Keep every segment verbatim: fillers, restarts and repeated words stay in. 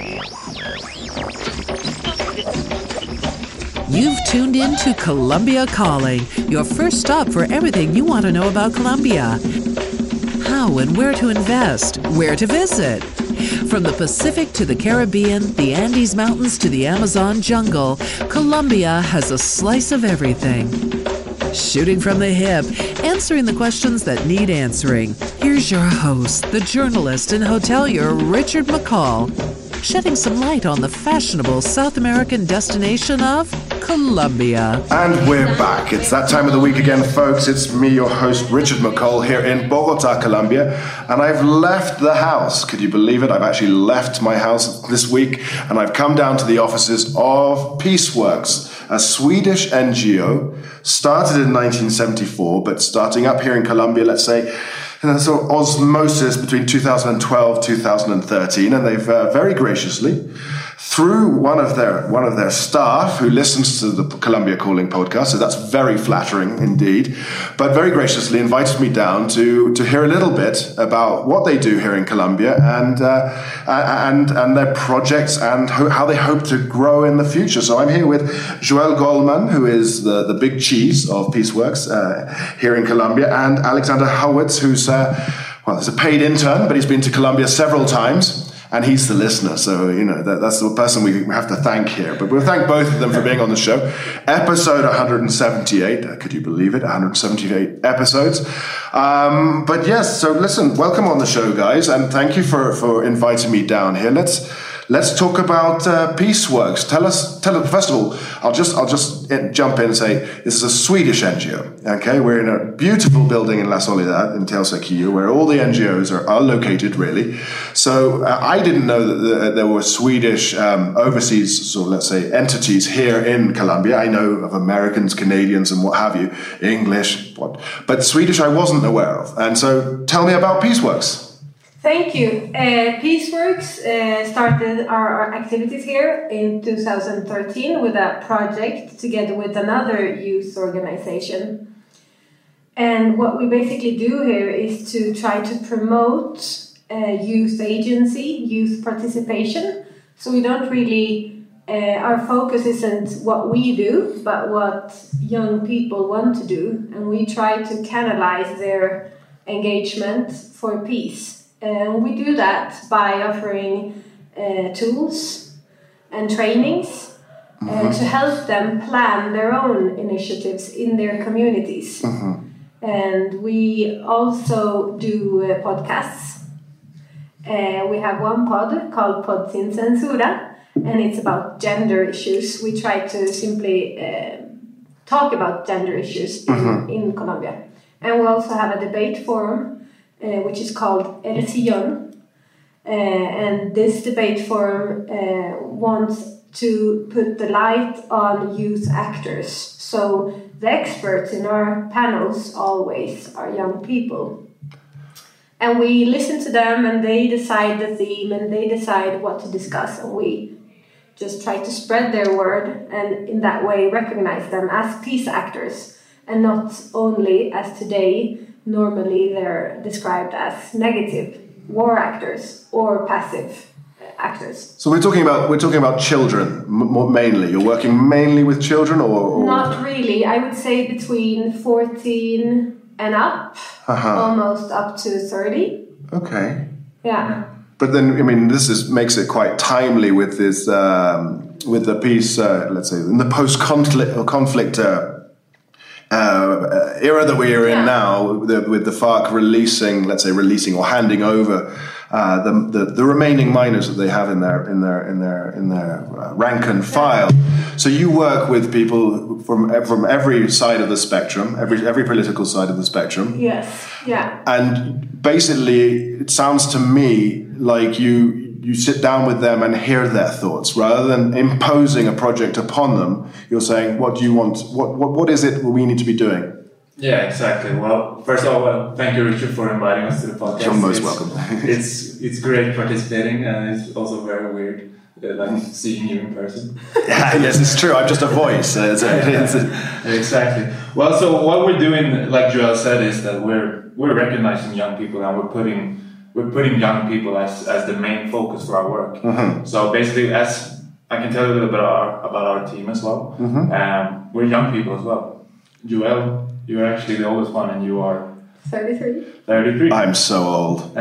You've tuned in to Colombia Calling, your first stop for everything you want to know about Colombia. How and where to invest, where to visit. From the Pacific to the Caribbean, the Andes Mountains to the Amazon jungle, Colombia has a slice of everything. Shooting from the hip, answering the questions that need answering. Here's your host, the journalist and hotelier Richard McCall, shedding some light on the fashionable South American destination of Colombia. And we're back. It's that time of the week again, folks. It's me, your host, Richard McCall, here in Bogota, Colombia. And I've left the house. Could you believe it? I've actually left my house this week, and I've come down to the offices of Peaceworks, a Swedish N G O, started in nineteen seventy-four, but starting up here in Colombia, let's say, and so osmosis between two thousand twelve, two thousand thirteen, and they've uh, very graciously, through one of their one of their staff who listens to the Colombia Calling podcast, so that's very flattering indeed, but very graciously invited me down to to hear a little bit about what they do here in Colombia and uh, and and their projects and ho- how they hope to grow in the future. So I'm here with Joel Goldman, who is the, the big cheese of Peaceworks uh, here in Colombia, and Alexander Howitz, who's uh, well, he's a paid intern, but he's been to Colombia several times. And he's the listener, so, you know, that, that's the person we have to thank here. But we'll thank both of them for being on the show. Episode one hundred seventy-eight, uh, could you believe it? one hundred seventy-eight episodes. Um, but yes, so listen, welcome on the show, guys, and thank you for, for inviting me down here. Let's let's talk about uh, Peaceworks. Tell us, tell us, first of all, I'll just I'll just jump in and say this is a Swedish N G O. Okay, we're in a beautiful building in La Soledad in Tellsäkir, where all the N G Os are, are located, really. So uh, I didn't know that the, there were Swedish um, overseas, so let's say, entities here in Colombia. I know of Americans, Canadians, and what have you, English, what, but Swedish I wasn't aware of. And so tell me about Peaceworks. Thank you. Uh, Peaceworks uh, started our, our activities here in two thousand thirteen with a project together with another youth organization. And what we basically do here is to try to promote uh, youth agency, youth participation. So we don't really, uh, our focus isn't what we do, but what young people want to do. And we try to canalize their engagement for peace. And we do that by offering uh, tools and trainings mm-hmm. uh, to help them plan their own initiatives in their communities. Mm-hmm. And we also do uh, podcasts. Uh, we have one pod called Pod Sin Censura, and it's about gender issues. We try to simply uh, talk about gender issues in, mm-hmm. in Colombia. And we also have a debate forum, Uh, which is called El Sillón. Uh, and this debate forum uh, wants to put the light on youth actors. So the experts in our panels always are young people. And we listen to them and they decide the theme and they decide what to discuss. And we just try to spread their word and in that way recognize them as peace actors and not only as today normally they're described as negative war actors or passive actors. So we're talking about we're talking about children m- mainly. You're working mainly with children, or, or not really? I would say between fourteen and up, uh-huh. almost up to thirty. Okay. Yeah. But then, I mean, this is makes it quite timely with this um, with the peace. Uh, let's say in the post-conflict conflict. Uh, Uh, era that we are in yeah. now, the, with the FARC releasing, let's say, releasing or handing over uh, the, the the remaining minors that they have in their in their in their in their uh, rank and file. So you work with people from from every side of the spectrum, every every political side of the spectrum. Yes. Yeah. And basically, it sounds to me like you. You sit down with them and hear their thoughts rather than imposing a project upon them. You're saying, what do you want? What what, what is it we need to be doing? Yeah, exactly. Well, first of all, well, thank you, Richard, for inviting us to the podcast. You're most it's, welcome. it's it's great participating, and it's also very weird uh, like seeing you in person. Yeah, yes, it's true. I'm just a voice. Uh, it's a, it's a... Exactly. Well, so what we're doing, like Joel said, is that we're we're recognizing young people and we're putting we're putting young people as, as the main focus for our work. Mm-hmm. So basically, as I can tell you a little bit about our, about our team as well. Mm-hmm. Um, we're young people as well. Joel, you're actually the oldest one, and you are thirty-three. thirty-three. I'm so old.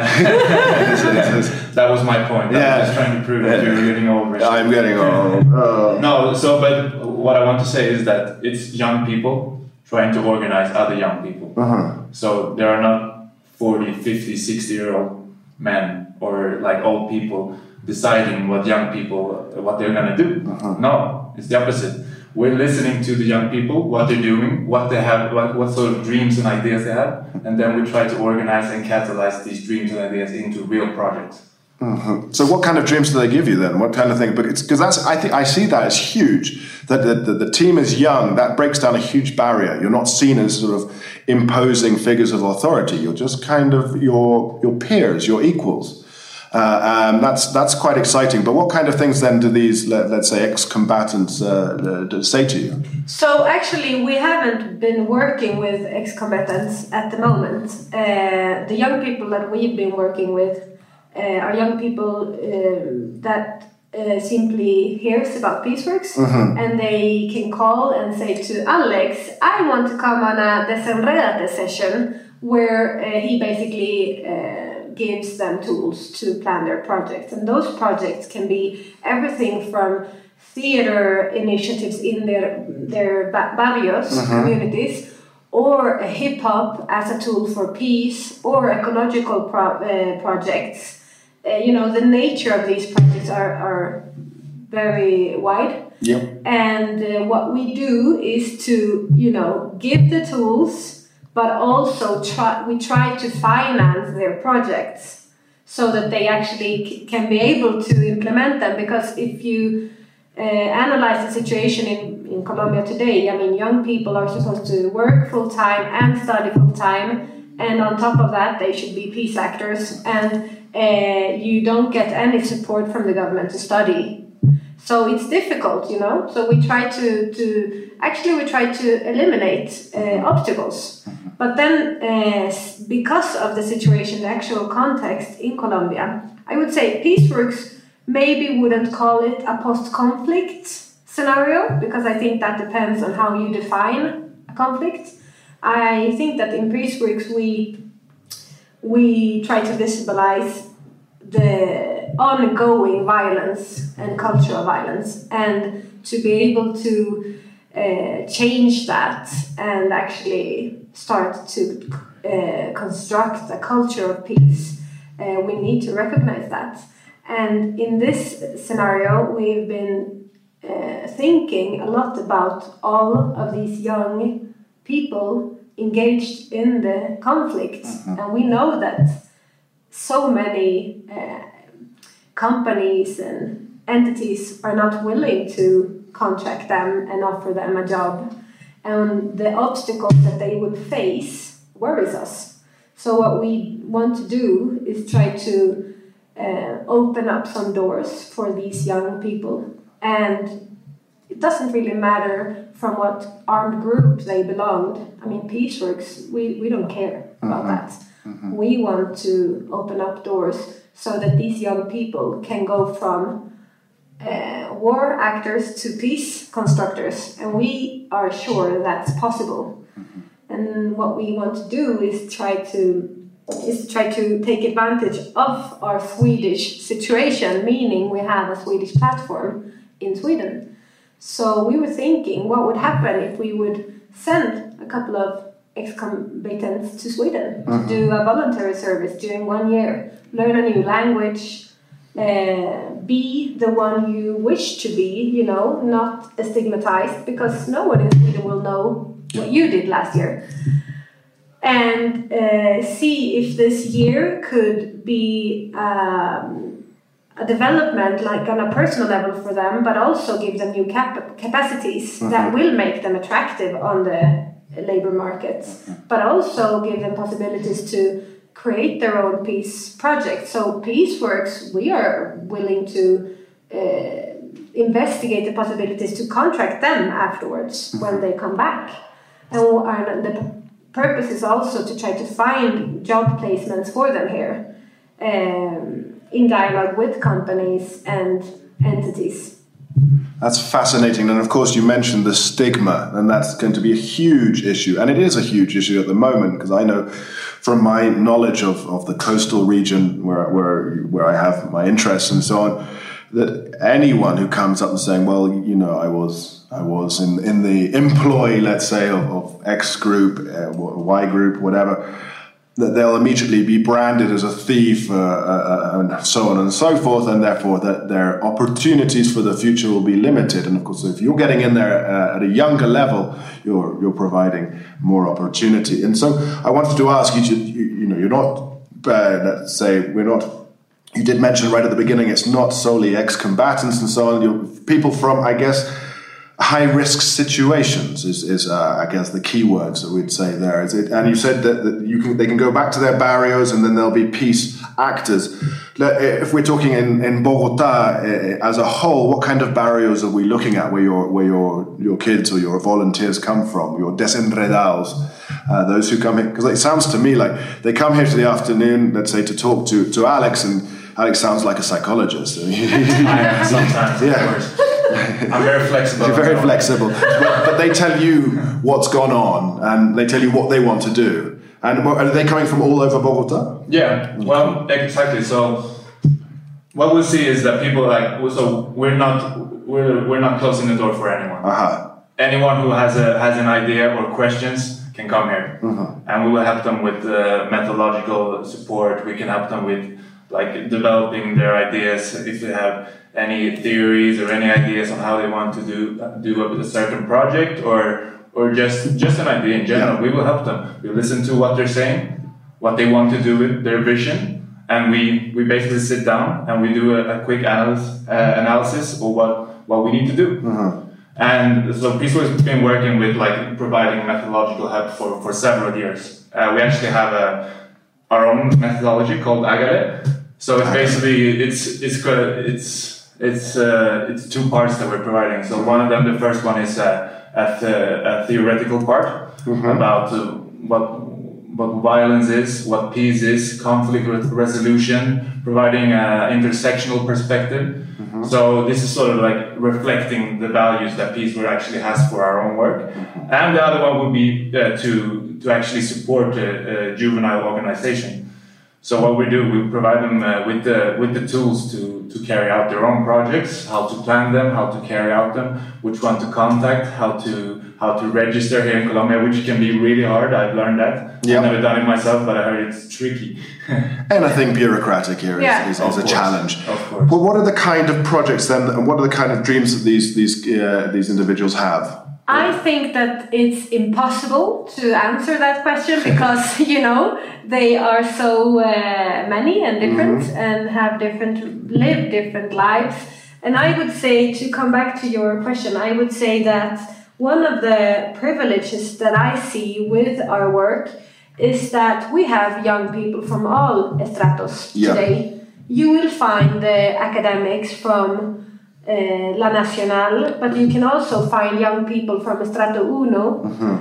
That was my point. Yeah. I was just trying to prove that you're getting old. Richard. I'm getting old. Oh. No, so but what I want to say is that it's young people trying to organize other young people. Uh-huh. So there are not forty, fifty, sixty year old men or like old people deciding what young people, what they're going to do. Uh-huh. No, it's the opposite. We're listening to the young people, what they're doing, what they have, what, what sort of dreams and ideas they have, and then we try to organize and catalyze these dreams and ideas into real projects. Mm-hmm. So, what kind of dreams do they give you then? What kind of thing? Because that's, I think, I see that as huge. That the, the, the team is young. That breaks down a huge barrier. You're not seen as sort of imposing figures of authority. You're just kind of your your peers, your equals. Uh, um, that's that's quite exciting. But what kind of things then do these, let, let's say, ex-combatants uh, uh, say to you? So actually, we haven't been working with ex-combatants at the moment. Uh, the young people that we've been working with uh, are young people uh, that uh, simply hears about Peaceworks, mm-hmm. and they can call and say to Alex, "I want to come on a Desenredate session," where uh, he basically Uh, gives them tools to plan their projects. And those projects can be everything from theater initiatives in their their barrios, uh-huh. communities, or hip-hop as a tool for peace, or ecological pro- uh, projects. Uh, you know, the nature of these projects are, are very wide. Yep. And uh, what we do is to, you know, give the tools, but also try, we try to finance their projects so that they actually c- can be able to implement them. Because if you uh, analyze the situation in, in Colombia today, I mean, young people are supposed to work full-time and study full-time, and on top of that, they should be peace actors, and uh, you don't get any support from the government to study. So it's difficult, you know. So we try to, to actually we try to eliminate uh, obstacles. But then, uh, because of the situation, the actual context in Colombia, I would say Peaceworks maybe wouldn't call it a post-conflict scenario, because I think that depends on how you define a conflict. I think that in Peaceworks we we try to visibilize the ongoing violence and culture of violence, and to be able to uh, change that and actually start to uh, construct a culture of peace, uh, we need to recognize that. And in this scenario, we've been uh, thinking a lot about all of these young people engaged in the conflict, mm-hmm. and we know that so many uh, companies and entities are not willing to contract them and offer them a job, and the obstacles that they would face worries us. So what we want to do is try to uh, open up some doors for these young people, and it doesn't really matter from what armed group they belonged. I mean, Peaceworks, we, we don't care about mm-hmm. that. Mm-hmm. We want to open up doors so that these young people can go from uh, war actors to peace constructors, and we are sure that's possible. Mm-hmm. And what we want to do is try to is try to take advantage of our Swedish situation, meaning we have a Swedish platform in Sweden. So we were thinking, what would happen if we would send a couple of ex-combatants to Sweden mm-hmm. to do a voluntary service during one year, learn a new language, uh, be the one you wish to be, you know, not stigmatized, because no one in Sweden will know what you did last year. And uh, see if this year could be um, a development, like on a personal level for them, but also give them new cap- capacities mm-hmm. that will make them attractive on the labor market, mm-hmm. but also give them possibilities to create their own peace projects. So Peaceworks, we are willing to uh, investigate the possibilities to contract them afterwards mm-hmm. when they come back. And the purpose is also to try to find job placements for them here. um, in dialogue with companies and entities. That's fascinating. And of course, you mentioned the stigma, and that's going to be a huge issue. And it is a huge issue at the moment, because I know from my knowledge of, of the coastal region where, where, where I have my interests and so on, that anyone who comes up and saying, well, you know, I was I was in, in the employ, let's say, of, of X group, uh, Y group, whatever, that they'll immediately be branded as a thief uh, uh, and so on and so forth, and therefore that their opportunities for the future will be limited. And of course, if you're getting in there uh, at a younger level, you're you're providing more opportunity. And so I wanted to ask you, you, you know, you're not, uh, let's say, we're not, you did mention right at the beginning, it's not solely ex-combatants and so on. You're people from, I guess, high-risk situations is, is uh, I guess, the key words that we'd say there. Is it? And you said that, that you can, they can go back to their barrios and then there'll be peace actors. If we're talking in, in Bogota as a whole, what kind of barrios are we looking at where your where your your kids or your volunteers come from, your desenredados, uh, those who come here? Because it sounds to me like they come here to the afternoon, let's say, to talk to, to Alex, and Alex sounds like a psychologist. I am sometimes, yeah. of course. I'm very flexible. You're very flexible. but, but they tell you what's gone on, and they tell you what they want to do. And are they coming from all over Bogota? Yeah, well, exactly. So what we see is that people like, so we're not we're we're not closing the door for anyone. Uh-huh. Anyone who has a has an idea or questions can come here, uh-huh. and we will help them with uh, methodological support. We can help them with like developing their ideas if they have any theories or any ideas on how they want to do do a, a certain project or or just just an idea in general. Yeah. We will help them. We listen to what they're saying, what they want to do with their vision, and we, we basically sit down and we do a, a quick analysis uh, analysis of what, what we need to do. Uh-huh. And so Peaceworks has been working with like providing methodological help for, for several years. Uh, we actually have a, our own methodology called Agale. So it's basically it's it's it's it's uh, it's two parts that we're providing. So one of them, the first one is uh, a, the, a theoretical part mm-hmm. about uh, what what violence is, what peace is, conflict resolution, providing an intersectional perspective. Mm-hmm. So this is sort of like reflecting the values that Peaceworks actually has for our own work. Mm-hmm. And the other one would be uh, to to actually support a, a juvenile organization. So what we do, we provide them uh, with the with the tools to, to carry out their own projects, how to plan them, how to carry out them, which one to contact, how to how to register here in Colombia, which can be really hard. I've learned that. Yep. I've never done it myself, but I heard it's tricky. And I think bureaucratic here is, yeah. is, is a challenge. Of course. Well, what are the kind of projects then, and what are the kind of dreams that these these uh, these individuals have? I think that it's impossible to answer that question because, you know, they are so uh, many and different mm-hmm. and have different, live different lives. And I would say, to come back to your question, I would say that one of the privileges that I see with our work is that we have young people from all estratos yeah. today. You will find the academics from Uh, La Nacional, but you can also find young people from Estrato Uno, mm-hmm.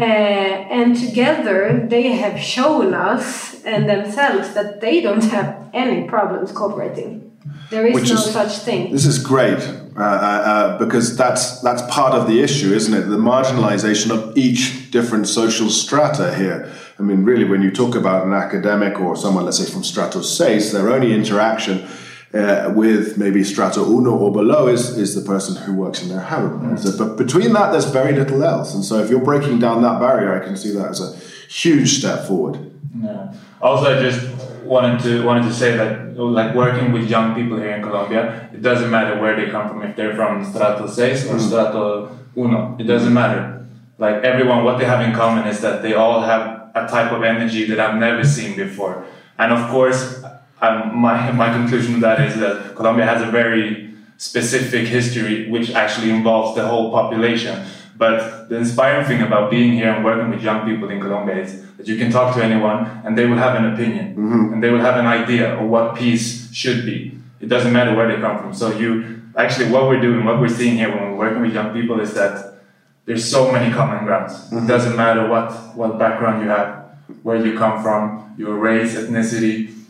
uh, and together they have shown us and themselves that they don't have any problems cooperating. There is Which no is, such thing. This is great uh, uh, because that's that's part of the issue, isn't it? The marginalization of each different social strata here. I mean, really, when you talk about an academic or someone, let's say from Strato seis, their only interaction Uh, with maybe Strato Uno or below is, is the person who works in their harem. Mm. So, but between that, there's very little else. And so if you're breaking down that barrier, I can see that as a huge step forward. Yeah. Also, I just wanted to wanted to say that like working with young people here in Colombia, it doesn't matter where they come from, if they're from Strato seis or mm. Strato Uno, it doesn't matter. Like everyone, what they have in common is that they all have a type of energy that I've never seen before. And of course, Um, my my conclusion to that is that Colombia has a very specific history which actually involves the whole population. But the inspiring thing about being here and working with young people in Colombia is that you can talk to anyone and they will have an opinion mm-hmm. and they will have an idea of what peace should be. It doesn't matter where they come from. So you actually what we're doing, what we're seeing here when we're working with young people is that there's so many common grounds. Mm-hmm. It doesn't matter what, what background you have, where you come from, your race, ethnicity.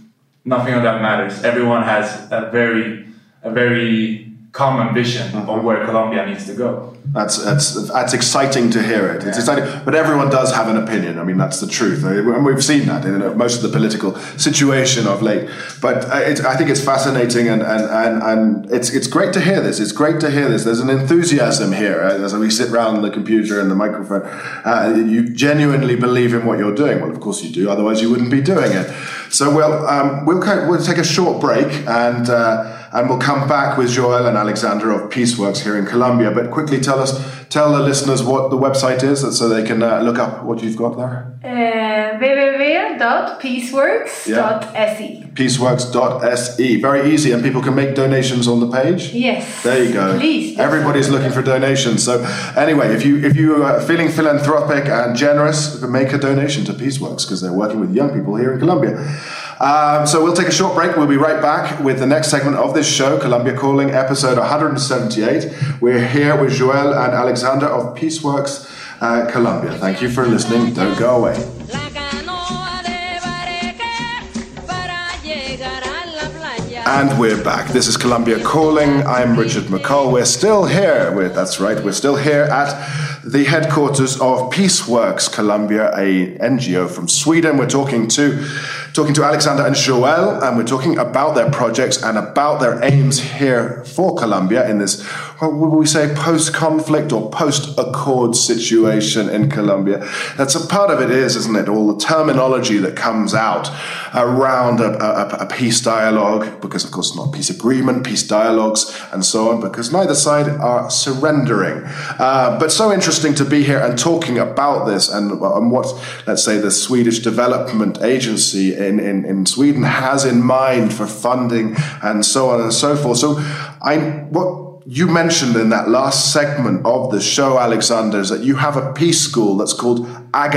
nothing of that matters. Everyone has a very, a very common vision mm-hmm. of where Colombia needs to go. That's that's that's exciting to hear it. It's exciting, but everyone does have an opinion. I mean, that's the truth, and we've seen that in most of the political situation of late. But it, I think it's fascinating, and, and, and, and it's it's great to hear this. It's great to hear this. There's an enthusiasm here as we sit around the computer and the microphone. Uh, you genuinely believe in what you're doing. Well, of course you do. Otherwise, you wouldn't be doing it. So, well, um, we'll we'll take a short break, and uh, and we'll come back with Joel and Alexander of Peaceworks here in Colombia. But quickly tell us, tell the listeners what the website is, so they can uh, look up what you've got there. Uh, w w w dot peaceworks dot s e. Yeah. peaceworks dot s e. Very easy, and people can make donations on the page. Yes. There you go. Please. Everybody's looking for donations. So anyway, if you if you are feeling philanthropic and generous, make a donation to Peaceworks, because they're working with young people here in Colombia. Um, so we'll take a short break. We'll be right back with the next segment of this show, Colombia Calling, episode one hundred seventy-eight. We're here with Joel and Alexander of Peaceworks uh, Colombia. Thank you for listening. Don't go away. And we're back. This is Colombia Calling. I'm Richard McCall. We're still here. We're, that's right. We're still here at the headquarters of Peaceworks Colombia, a N G O from Sweden. We're talking to talking to Alexander and Joel, and we're talking about their projects and about their aims here for Colombia in this, what would we say, post-conflict or post-accord situation in Colombia. That's a part of it is, isn't it? All the terminology that comes out around a, a, a peace dialogue, because of course not peace agreement, peace dialogues, and so on, because neither side are surrendering. Uh, but so interesting to be here and talking about this and, and what, let's say, the Swedish Development Agency in, in, in Sweden has in mind for funding and so on and so forth. So I, what you mentioned in that last segment of the show, Alexander, is that you have a peace school that's called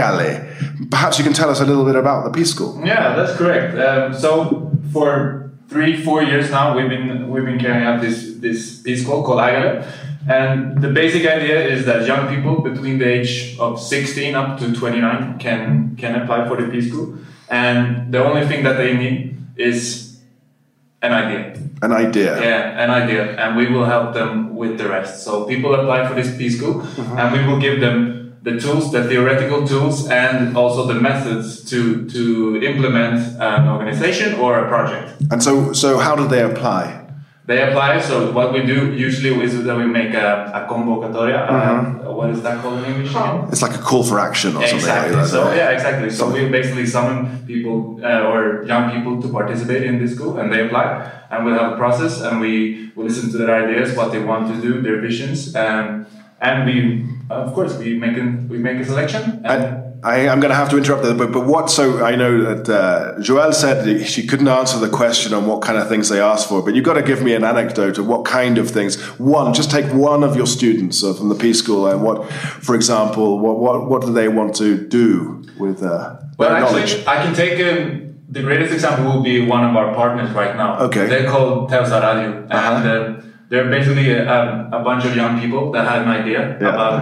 Hágale. Perhaps you can tell us a little bit about the peace school. Yeah, that's correct. Um, so for three, four years now, we've been we've been carrying out this this peace school called Hágale. And the basic idea is that young people between the age of sixteen up to twenty-nine can can apply for the peace school. And the only thing that they need is an idea. An idea. Yeah, an idea. And we will help them with the rest. So people apply for this peace school, mm-hmm. and we will give them the tools, the theoretical tools, and also the methods to to implement an organization or a project. And so, so how do they apply? They apply. So what we do usually is that we make a, a convocatoria. Mm-hmm. Uh, what is that called in English again? It's like a call for action or exactly. something like that. So yeah, exactly. So we basically summon people uh, or young people to participate in this school, and they apply, and we'll have a process, and we will listen to their ideas, what they want to do, their visions, um, and we, of course, we make a, we make a selection. And and I, I'm going to have to interrupt there, but, but what, so I know that uh, Joelle said that she couldn't answer the question on what kind of things they asked for, but you've got to give me an anecdote of what kind of things. One, just take one of your students uh, from the Peace School, and what, for example, what what, what do they want to do with uh, well, their actually, knowledge? I can take um, the greatest example will be one of our partners right now. Okay. They're called Teusa Radio, Uh-huh. and uh, they're basically a, a bunch of young people that had an idea Yeah. about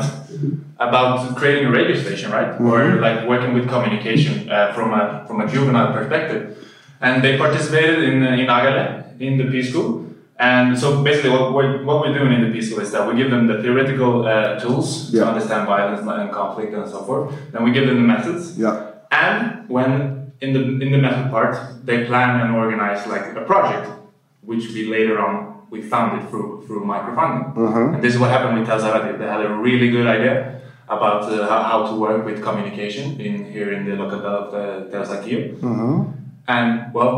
about creating a radio station, right? Mm-hmm. Or like working with communication uh, from a from a juvenile perspective. And they participated in uh, in Hágale, in the Peace School. And so basically what we're, what we're doing in the Peace School is that we give them the theoretical uh, tools Yeah. to understand violence and conflict and so forth. Then we give them the methods. Yeah. And when in the in the method part, they plan and organize like a project, which we later on we funded through through microfunding. Mm-hmm. And this is what happened with Teusa Radio. They had a really good idea about uh, how, how to work with communication in here in the localidad of uh, Teusa Quillo. Mm-hmm. And well,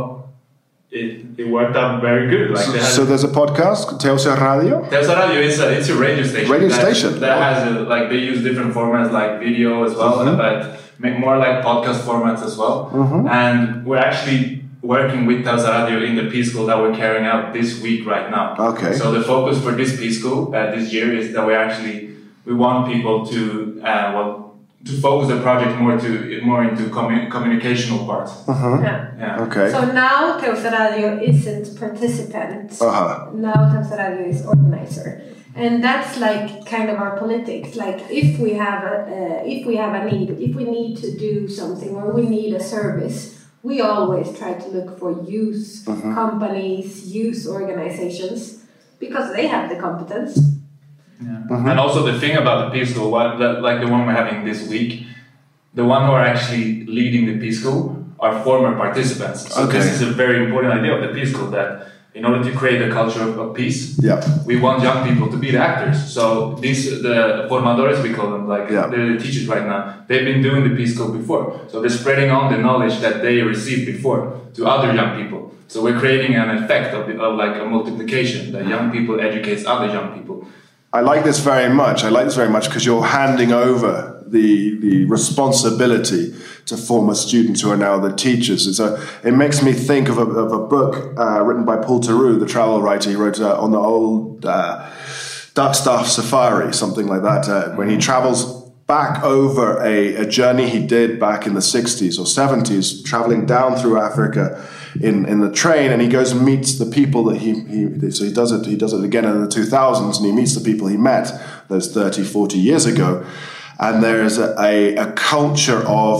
it, it worked out very good. Like So, they had so there's a podcast, Teusa Radio? Teusa Radio is a, it's a radio station. Radio that, station. That has a, like they use different formats like video as well, Mhm. but make more like podcast formats as well. Mhm. And we're actually working with Teusa Radio in the Peace School that we're carrying out this week right now. Okay. So the focus for this Peace School uh, this year is that we actually we want people to uh, well to focus the project more to more into commu- communicational parts. Uh-huh. Yeah. Yeah. Okay. So now Teusa Radio isn't participant. Uh-huh. Now Teusa Radio is organizer, and that's like kind of our politics. Like if we have a uh, if we have a need, if we need to do something or we need a service, we always try to look for youth Mm-hmm. companies, youth organizations, because they have the competence. Yeah. Mm-hmm. And also the thing about the Peace School, what, the, like the one we're having this week, the one who are actually leading the Peace School are former participants. So Okay. this is a very important idea of the Peace School, that in order to create a culture of, of peace, Yeah. we want young people to be the actors. So these, the formadores we call them, like Yeah. the teachers right now, they've been doing the Peace School before. So they're spreading on the knowledge that they received before to other young people. So we're creating an effect of, the, of like a multiplication, that young people educates other young people. I like this very much. I like this very much because you're handing over the the responsibility to former students who are now the teachers. It's a, it makes me think of a, of a book uh, written by Paul Theroux, the travel writer. He wrote uh, on the old uh, Duckstaff Safari, something like that, uh, when he travels back over a, a journey he did back in the sixties or seventies, traveling down through Africa in, in the train, and he goes and meets the people that he, he so he does it he does it again in the two thousands, and he meets the people he met those thirty, forty years ago, and there's a, a, a culture of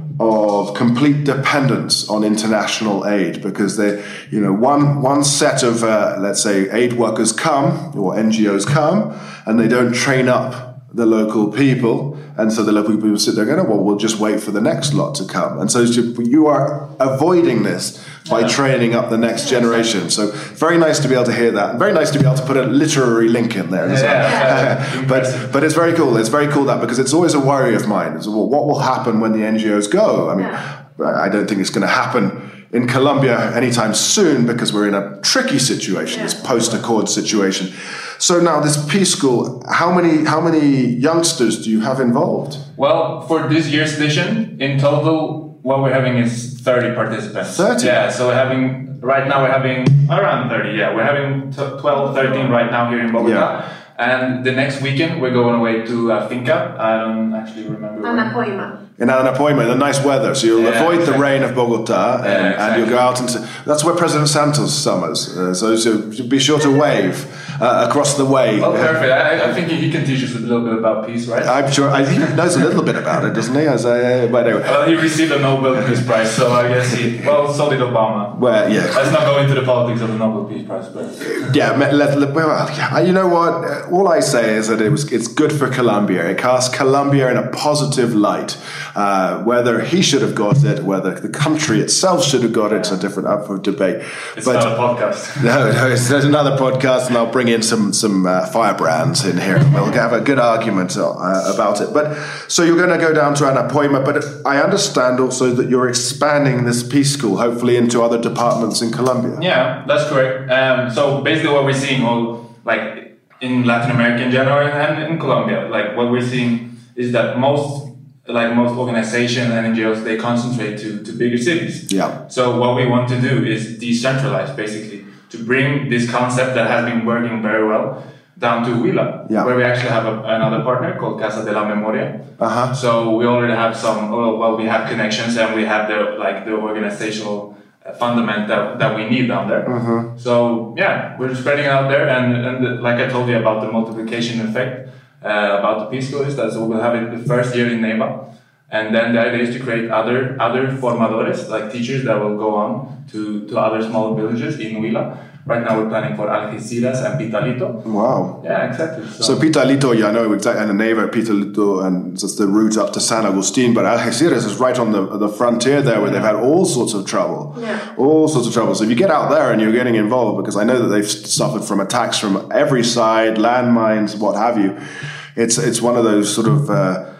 of complete dependence on international aid, because they, you know, one one set of uh, let's say aid workers come, or N G Os come, and they don't train up the local people, and so the local people sit there going, oh, well, we'll just wait for the next lot to come. And so you are avoiding this by yeah. training up the next generation. So very nice to be able to hear that. Very nice to be able to put a literary link in there. Yeah, yeah. but but it's very cool. It's very cool that, because it's always a worry of mine. It's, well, what will happen when the N G Os go? I mean, yeah. I don't think it's going to happen in Colombia anytime soon, because we're in a tricky situation, yeah. this post-accord situation. So now this Peace School, how many how many youngsters do you have involved? Well, for this year's edition, in total, what we're having is thirty participants. thirty? Yeah, so we're having, right now we're having around thirty, yeah. We're having twelve, thirteen right now here in Bogota. Yeah. And the next weekend, we're going away to uh, Finca. I don't actually remember. Anapoima. In Anapoima, in the nice weather. So you'll yeah, avoid exactly. the rain of Bogota, and, yeah, exactly. and you'll go out into... That's where President Santos summers. Uh, so, so be sure to wave uh, across the way. Oh, perfect. I, I think he can teach us a little bit about peace, right? I'm sure. I think he knows a little bit about it, doesn't he? As I, uh, but anyway. Well, he received a Nobel Peace Prize, so I guess he... Well, so did Obama. Well, yeah. Let's not go into the politics of the Nobel Peace Prize, but... Yeah, let, let, well, yeah, you know what? All I say is that it was it's good for Colombia. It casts Colombia in a positive light. Uh, whether he should have got it, whether the country itself should have got it, it's a different up for debate. It's but, not a podcast. No, no, it's, there's another podcast, and I'll bring in some some uh, firebrands in here, and we'll have a good argument uh, about it. But so you're going to go down to Anapoima, but I understand also that you're expanding this Peace School, hopefully into other departments in Colombia. Yeah, that's correct. Um, so basically, what we're seeing, all like in Latin America in general and in Colombia, like what we're seeing is that most. Like most organizations and N G Os, they concentrate to, to bigger cities. Yeah. So what we want to do is decentralize, basically, to bring this concept that has been working very well down to Huila, yeah. where we actually have a, another partner called Casa de la Memoria. Uh-huh. So we already have some, oh, well, we have connections and we have the like the organizational fundament that, that we need down there. Uh-huh. So yeah, we're spreading out there, and, and the, like I told you about the multiplication effect. Uh, about the Peace School is that so we'll have it the first year in Neiva, and then the idea is to create other other formadores, like teachers that will go on to, to other small villages in Huila. Right now we're planning for Algeciras and Pitalito. Wow. Yeah, exactly. So, so Pitalito, yeah, I know exactly, and Neiva, Pitalito, and it's the route up to San Agustin, but Algeciras is right on the the frontier there, where they've had all sorts of trouble. Yeah. All sorts of trouble. So if you get out there and you're getting involved, because I know that they've suffered from attacks from every side, landmines, what have you, it's it's one of those sort of uh,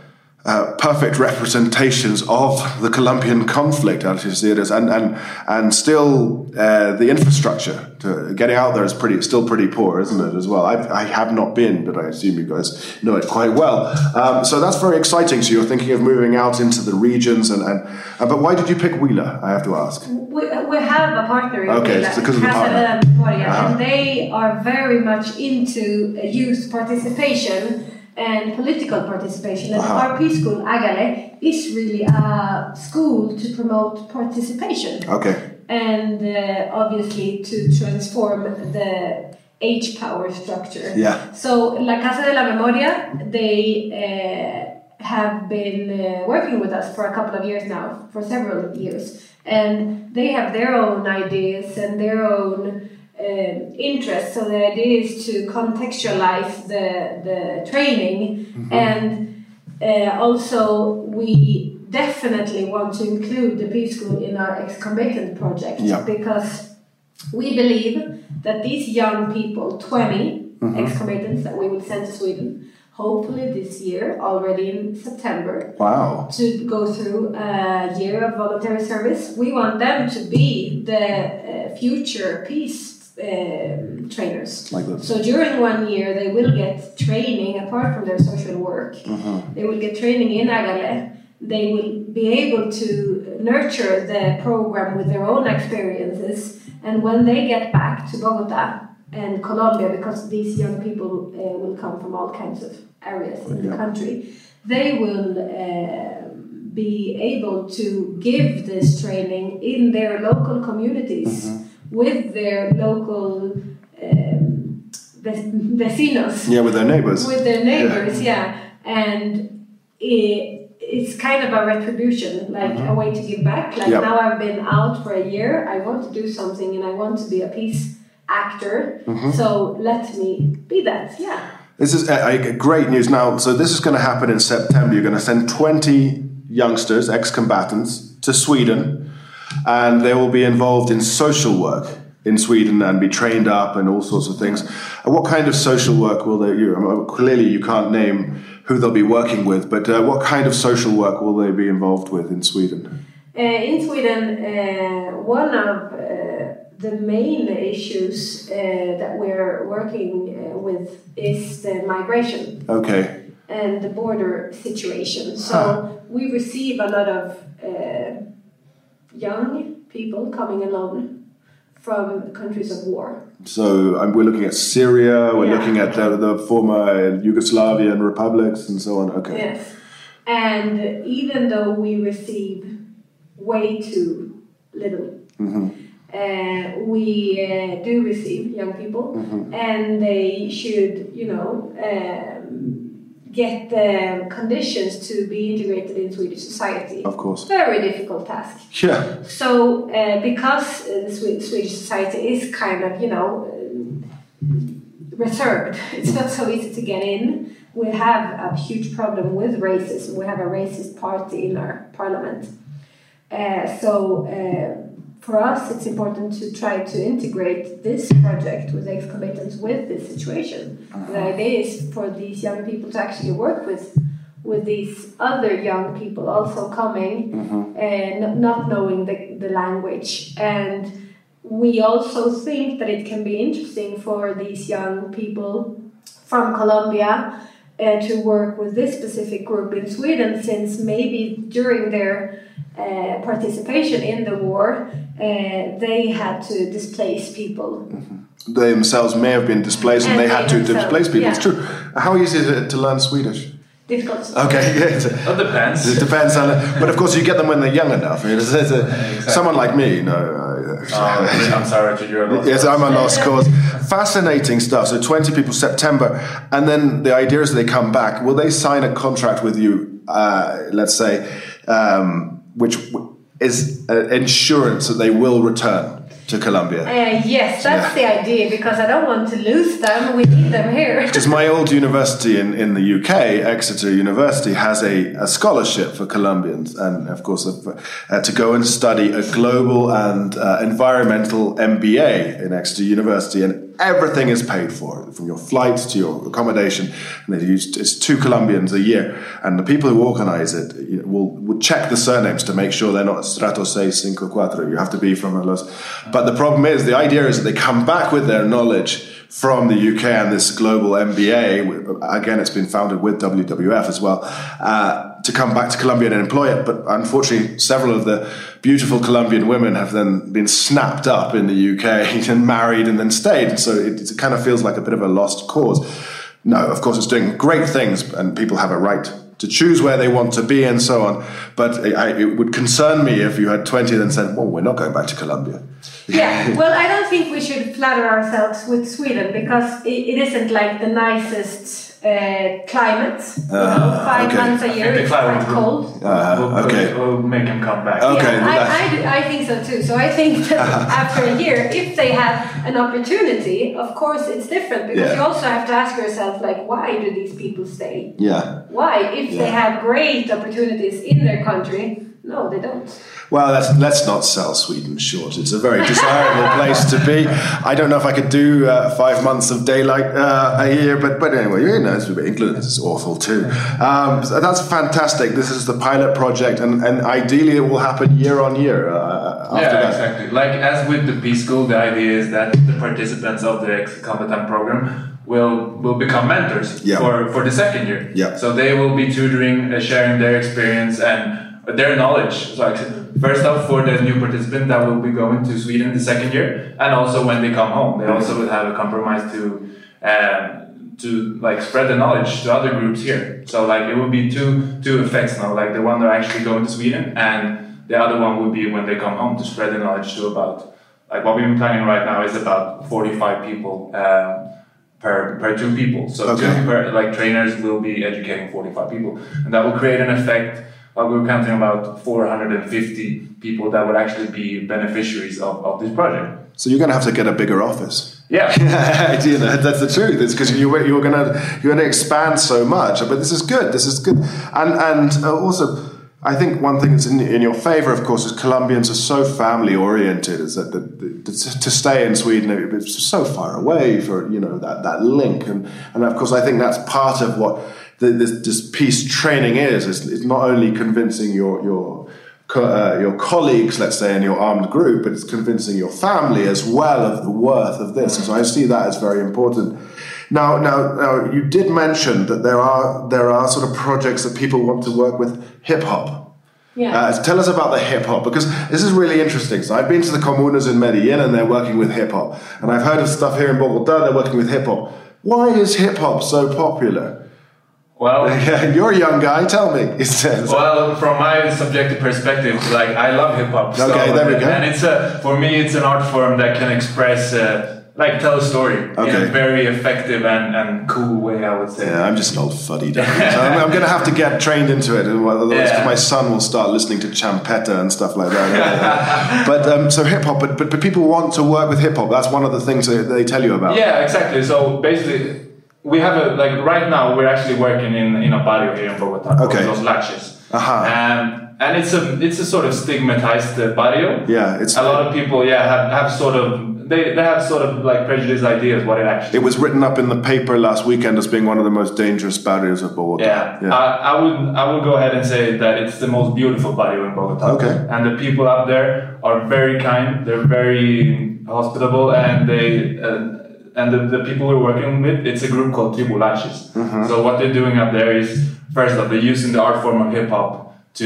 uh, perfect representations of the Colombian conflict, Algeciras, and and and still uh, the infrastructure to getting out there is pretty still pretty poor, isn't it? As well, I I have not been, but I assume you guys know it quite well. Um, so that's very exciting. So you're thinking of moving out into the regions, and and uh, but why did you pick Huila? I have to ask. We, we have a partner in okay, Huila, it's because of the Casa partner. de la Memoria, Uh-huh. and they are very much into youth participation and political participation. And Uh-huh. our Peace School, Agale, is really a school to promote participation. Okay. And uh, obviously to transform the age power structure. Yeah. So La Casa de la Memoria, they uh, have been uh, working with us for a couple of years now, for several years. And they have their own ideas and their own uh, interests. So the idea is to contextualize the, the training. Mm-hmm. And uh, also we definitely want to include the Peace School in our ex-combatant project. Yeah. Because we believe that these young people, twenty mm-hmm. ex-combatants that we will send to Sweden, hopefully this year, already in September. Wow. To go through a year of voluntary service. We want them to be the uh, future peace uh, trainers. Like that. So during one year, they will get training apart from their social work. Mm-hmm. They will get training in Agale. They will be able to nurture the program with their own experiences. And when they get back to Bogota and Colombia, because these young people uh, will come from all kinds of areas in yeah. the country, they will uh, be able to give this training in their local communities mm-hmm. with their local um, vecinos. Yeah, with their neighbors. With their neighbors, yeah. yeah. And it, it's kind of a retribution, like mm-hmm. a way to give back. Like yep. now I've been out for a year, I want to do something and I want to be a peace actor, mm-hmm. so let me be that. Yeah, this is uh, great news. Now, so this is going to happen in September. You're going to send twenty youngsters, ex-combatants, to Sweden, and they will be involved in social work in Sweden and be trained up and all sorts of things. And what kind of social work will they do? I mean, clearly you can't name who they'll be working with, but uh, what kind of social work will they be involved with in Sweden? Uh, in Sweden, uh, one of uh, the main issues uh, that we're working uh, with is the migration. Okay. And the border situation. So huh. we receive a lot of uh, young people coming alone from countries of war. So um, we're looking at Syria, we're yeah. looking at the, the former Yugoslavian republics and so on. Okay. Yes. And even though we receive way too little, mm-hmm. Uh, we uh, do receive young people, mm-hmm. and they should, you know, um, get the conditions to be integrated in Swedish society. Of course. Very difficult task. Yeah. So, uh, because uh, the Swedish society is kind of, you know, uh, reserved, it's not so easy to get in. We have a huge problem with racism. We have a racist party in our parliament. Uh, so, uh, for us, it's important to try to integrate this project with ex-combatants with this situation. Uh-huh. The idea is for these young people to actually work with with these other young people also coming uh-huh. and not knowing the, the language. And we also think that it can be interesting for these young people from Colombia uh, to work with this specific group in Sweden, since maybe during their uh, participation in the war, uh, they had to displace people. Mm-hmm. They themselves may have been displaced and, and they, they had to displace people. Yeah. It's true. How easy is it to learn Swedish? Difficult. Okay, yeah. It depends. It depends on it. But of course, you get them when they're young enough. It's, it's a, exactly. Someone like me, you know. Uh, oh, I'm sorry, Richard, you're a lost Yes, I'm a lost cause. Fascinating stuff. So twenty people September, and then the idea is that they come back. Will they sign a contract with you, uh, let's say, um, which is uh, insurance that they will return to Colombia? Uh, yes, that's yeah. the idea, because I don't want to lose them. We need them here. Because my old university in, in the U K, Exeter University, has a, a scholarship for Colombians, and of course uh, to go and study a global and uh, environmental M B A in Exeter University, and everything is paid for, from your flights to your accommodation. And they use, it's two Colombians a year, and the people who organize it you know, will, will check the surnames to make sure they're not Strato six five four. You have to be from a Los. But the problem is, the idea is that they come back with their knowledge from the U K and this global M B A. Again, it's been founded with W W F as well, uh, to come back to Colombia and employ it. But unfortunately, several of the beautiful Colombian women have then been snapped up in the U K and married and then stayed. And so it, it kind of feels like a bit of a lost cause. No, of course, it's doing great things, and people have a right to choose where they want to be and so on. But it, I, it would concern me if you had twenty and then said, well, we're not going back to Colombia. Yeah, well, I don't think we should flatter ourselves with Sweden, because it, it isn't like the nicest uh, climate. Uh, you know, five okay. months a year, The it's climate quite will- cold. Uh, We'll, okay. we'll make him come back. Okay. Yeah, that's- I, I, do- I think so too. So I think that after a year, if they have an opportunity, of course it's different because Yeah. you also have to ask yourself, like, why do these people stay? Yeah. Why, if they Yeah. have great opportunities in their country, no, they don't. Well, let's, let's not sell Sweden short. It's a very desirable place to be. I don't know if I could do uh, five months of daylight uh, a year, but but anyway, you know, England is awful too. Um, so that's fantastic. This is the pilot project, and, and ideally it will happen year on year. Uh, after Yeah, that. exactly. Like as with the Peace School, the idea is that the participants of the Ex-Combatant program will will become mentors Yeah. for, for the second year. Yeah. So they will be tutoring, uh, sharing their experience and their knowledge. So like, first up for the new participant that will be going to Sweden the second year, and also when they come home, they also will have a compromise to um, to like spread the knowledge to other groups here. So like it will be two two effects now. Like the one that are actually going to Sweden, and the other one will be when they come home to spread the knowledge to about like what we've been planning right now is about forty-five people um, per per two people. So Okay. two per, like trainers will be educating forty-five people, and that will create an effect. Well, we're counting about four hundred fifty people that would actually be beneficiaries of, of this project. So you're going to have to get a bigger office. Yeah. you know, that's the truth. It's because you you're going to you're going to expand so much. But this is good. This is good. And and uh, also, I think one thing that's in, in your favor, of course, is Colombians are so family oriented. Is that the, the, to stay in Sweden, it's so far away for you know that that link. And and of course, I think that's part of what the, this, this peace training is. It's, it's not only convincing your your Uh, your colleagues, let's say, in your armed group, but it's convincing your family as well of the worth of this. And so I see that as very important. Now, now, now, you did mention that there are there are sort of projects that people want to work with hip hop. Yeah. Uh, tell us about the hip hop, because this is really interesting. So I've been to the comunas in Medellin, and they're working with hip hop, and I've heard of stuff here in Bogota. They're working with hip hop. Why is hip hop so popular? Well, You're a young guy. Tell me. He says. well, from my subjective perspective, like I love hip hop. So, Okay, there we go. And it's a for me, it's an art form that can express, uh, like, tell a story Okay. in a very effective and, and cool way. I would say. Yeah, I'm just an old fuddy-duddy. So I'm, I'm going to have to get trained into it, otherwise Yeah. my son will start listening to champetta and stuff like that. but um, so hip hop, but, but but people want to work with hip hop. That's one of the things that they tell you about. Yeah, exactly. So basically, we have a like right now we're actually working in in a barrio here in Bogota Okay. called Los Laches. Aha. Um, and it's a it's a sort of stigmatized uh, barrio. Yeah, it's A lot of people, yeah, have, have sort of they, they have sort of like prejudiced ideas what it actually. It was written up in the paper last weekend as being one of the most dangerous barrios of Bogota. Yeah, I, I would I would go ahead and say that it's the most beautiful barrio in Bogota. Okay. And the people up there are very kind. They're very hospitable, and they uh, and the, the people we're working with, it's a group called Tribulaches. Mm-hmm. So what they're doing up there is first off they're using the art form of hip hop to.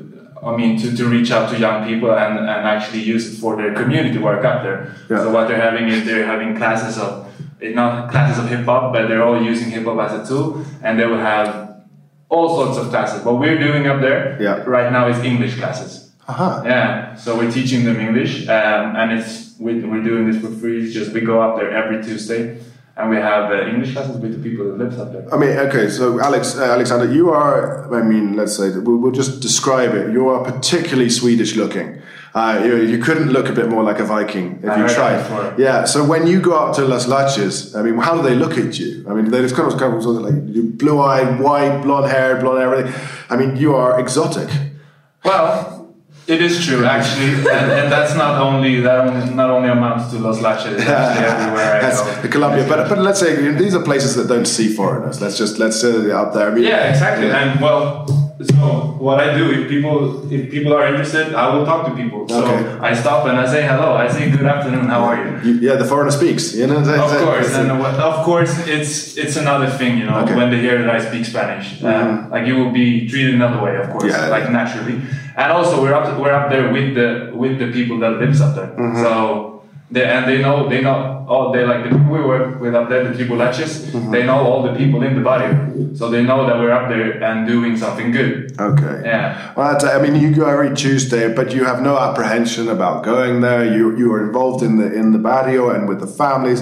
I mean, to, to reach out to young people and, and actually use it for their community work up there. Yeah. So what they're having is they're having classes of, not classes of hip hop, but they're all using hip hop as a tool, and they will have all sorts of classes. What we're doing up there Yeah. right now is English classes. Aha. Yeah, so we're teaching them English, um, and it's we, we're doing this for free. It's just we go up there every Tuesday, and we have uh, English classes with the people that lives up there. I mean, okay, so Alex, uh, Alexander, you are, I mean, let's say, that we'll, we'll just describe it. You are particularly Swedish looking. Uh, you, you couldn't look a bit more like a Viking if I you heard tried. that before. Yeah, so when you go up to Las Laches, I mean, how do they look at you? I mean, they just kind of, kind of sort of like blue-eyed, white, blonde-haired, blonde everything. I mean, you are exotic. Well, it is true actually, and, and that's not only that only, not only amounts to Los Laches. It's actually everywhere I That's go. the Colombia, but but let's say these are places that don't see foreigners. Let's just let's say they're out there. I mean, Yeah, exactly. yeah. And well, so what I do if people if people are interested, I will talk to people. So Okay. I stop and I say hello. I say good afternoon. How are you? You, yeah, the foreigner speaks. You know, they- Of they- course, they- and what, of course, it's it's another thing, you know, Okay. when they hear that I speak Spanish, um, like you will be treated another way, of course, Yeah, like yeah. naturally. And also, we're up we're up there with the with the people that lives up there, Mm-hmm. so they and they know they know all they like the people we work with up there, the Tribulaches. Mm-hmm. They know all the people in the barrio, so they know that we're up there and doing something good. Okay. Yeah. Well, that's- I mean, you go every Tuesday, but you have no apprehension about going there. You you are involved in the in the barrio and with the families.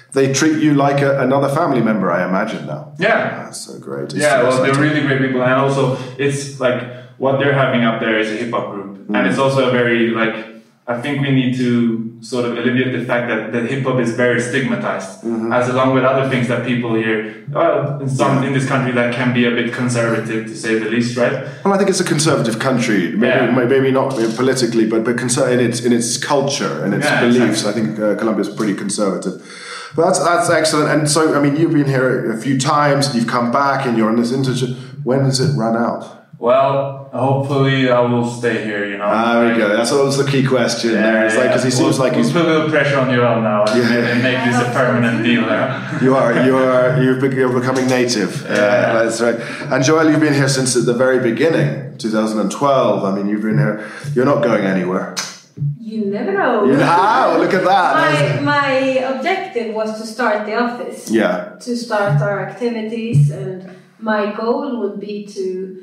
they treat you like a, another family member, I imagine now. Yeah. That's so great. It's yeah, so well, they're exciting. really great people, and also it's like what they're having up there is a hip hop group, mm. and it's also a very like I think we need to sort of alleviate the fact that, that hip hop is very stigmatized, mm-hmm. as along with other things that people here, well, in some yeah. in this country that can be a bit conservative to say the least, right? Well, I think it's a conservative country, maybe yeah. maybe not politically, but but in its in its culture and its yeah, beliefs. Exactly. I think uh, Colombia is pretty conservative. But that's that's excellent. And so, I mean, you've been here a few times, you've come back, and you're on this internship. When does it run out? Well, hopefully I will stay here, you know. Ah, there we go. That's always the key question yeah, there. It's yeah. like, because he seems we'll, like we'll he's... put a little pressure on you all now and, yeah. and make this a permanent deal. Yeah. You are, you are, you've be, you're becoming native. Yeah. Uh, that's right. And Joel, you've been here since the very beginning, two thousand twelve. I mean, you've been here, you're not going anywhere. You never know. You know, look at that. My, my objective was to start the office. Yeah. To start our activities, and my goal would be to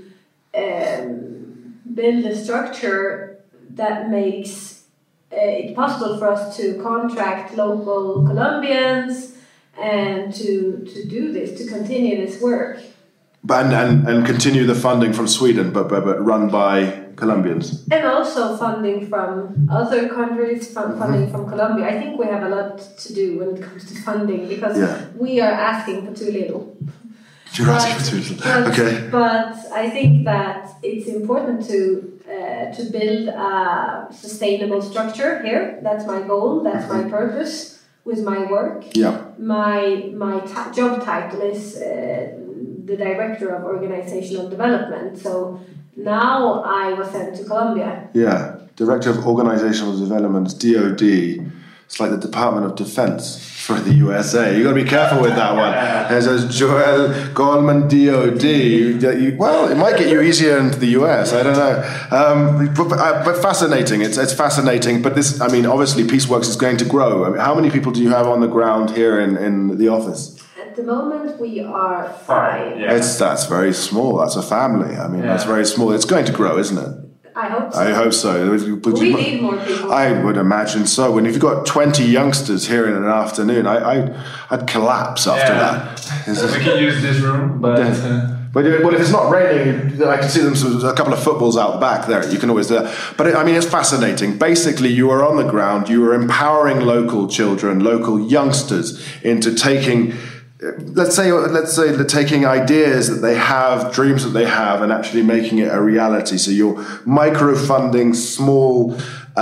um, build a structure that makes uh, it possible for us to contract local Colombians and to to do this, to continue this work. And, and, and continue the funding from Sweden, but, but, but run by Colombians. And also funding from other countries, from mm-hmm. funding from Colombia. I think we have a lot to do when it comes to funding, because yeah. we are asking for too little. You're but, asking for too little. But, okay. But I think that it's important to uh, to build a sustainable structure here. That's my goal. That's mm-hmm. my purpose with my work. Yeah. My my t- job title is uh, the Director of Organizational Development. So now I was sent to Colombia. Yeah, Director of Organizational Development, D O D. It's like the Department of Defense for the U S A. You got to be careful with that one. There's a Joel Goldman, D O D. You, well, it might get you easier into the U S. I don't know. Um, but, but fascinating. It's it's fascinating. But this, I mean, obviously, Peaceworks is going to grow. I mean, how many people do you have on the ground here in, in the office? At the moment, we are five. Yeah. It's that's very small. That's a family. I mean, yeah. that's very small. It's going to grow, isn't it? I hope so. I hope so. But we need more people. I would imagine so. When if you've got twenty youngsters here in an afternoon, I, I I'd collapse after yeah. that. We can use this room, but. Uh, But well, if it's not raining, I can see them. A couple of footballs out the back there. You can always do that. But it, I mean, it's fascinating. Basically, you are on the ground. You are empowering local children, local youngsters into taking. Let's say, let's say, they're taking ideas that they have, dreams that they have, and actually making it a reality. So you're micro-funding small,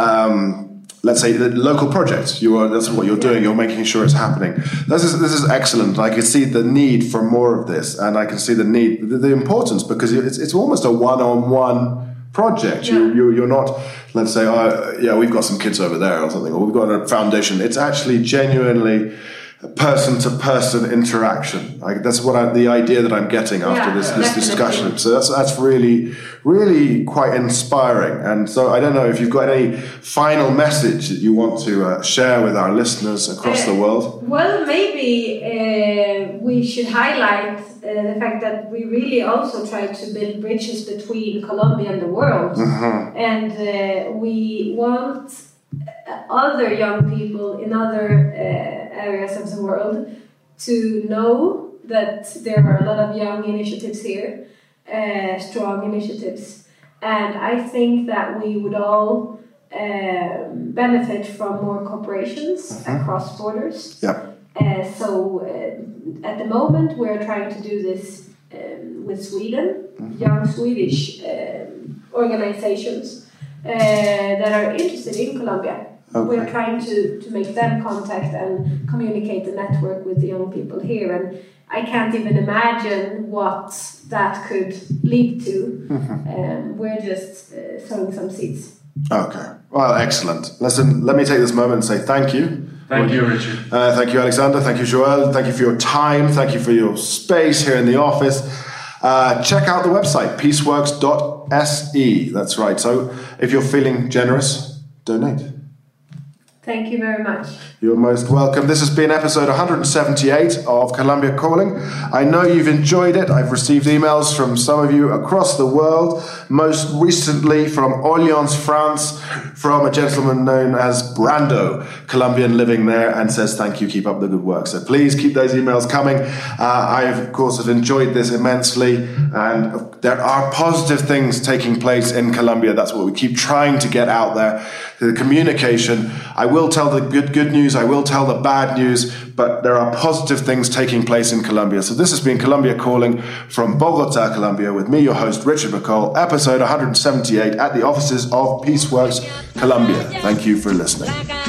um, let's say, local projects. You are that's what you're doing. You're making sure it's happening. This is this is excellent. I can see the need for more of this, and I can see the need, the, the importance, because it's it's almost a one-on-one project. Yeah. You, you you're not, let's say, oh, yeah, we've got some kids over there or something, or we've got a foundation. It's actually genuinely person-to-person interaction. Like, that's what I, the idea that I'm getting after yeah, this, this discussion. So that's that's really, really quite inspiring. And so I don't know if you've got any final message that you want to uh, share with our listeners across uh, the world. Well, maybe uh, we should highlight uh, the fact that we really also try to build bridges between Colombia and the world. Mm-hmm. And uh, we want other young people in other uh, areas of the world to know that there are a lot of young initiatives here, uh, strong initiatives, and I think that we would all uh, benefit from more cooperations mm-hmm. across borders. Yeah. Uh, so uh, at the moment we're trying to do this um, with Sweden, mm-hmm. young Swedish um, organizations uh, that are interested in Colombia. Okay. We're trying to, to make them contact and communicate the network with the young people here, and I can't even imagine what that could lead to. Mm-hmm. Um, we're just uh, sowing some seeds. Okay, well, excellent. Listen, let me take this moment and say thank you. Thank you, Richard. Uh, thank you, Alexander. Thank you, Joel. Thank you for your time. Thank you for your space here in the office. Uh, check out the website, peaceworks dot S E. That's right. So if you're feeling generous, donate. Thank you very much. You're most welcome. This has been episode one hundred seventy-eight of Columbia Calling. I know you've enjoyed it. I've received emails from some of you across the world, most recently from Orléans, France, from a gentleman known as Brando, Colombian living there, and says thank you, keep up the good work. So please keep those emails coming. Uh, I, of course, have enjoyed this immensely, and there are positive things taking place in Colombia. That's what we keep trying to get out there, the communication. I will tell the good good news, I will tell the bad news, but there are positive things taking place in Colombia. So this has been Columbia Calling from Bogota, Colombia, with me, your host, Richard McCall, episode one hundred seventy-eight at the offices of Peaceworks Colombia. Thank you for listening.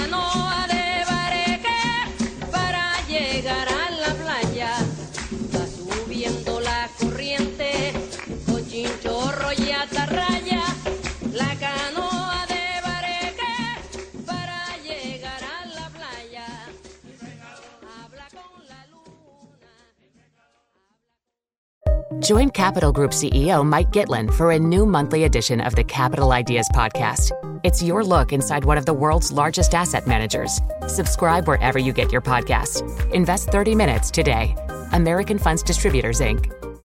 Join Capital Group C E O Mike Gitlin for a new monthly edition of the Capital Ideas podcast. It's your look inside one of the world's largest asset managers. Subscribe wherever you get your podcasts. Invest thirty minutes today. American Funds Distributors, Incorporated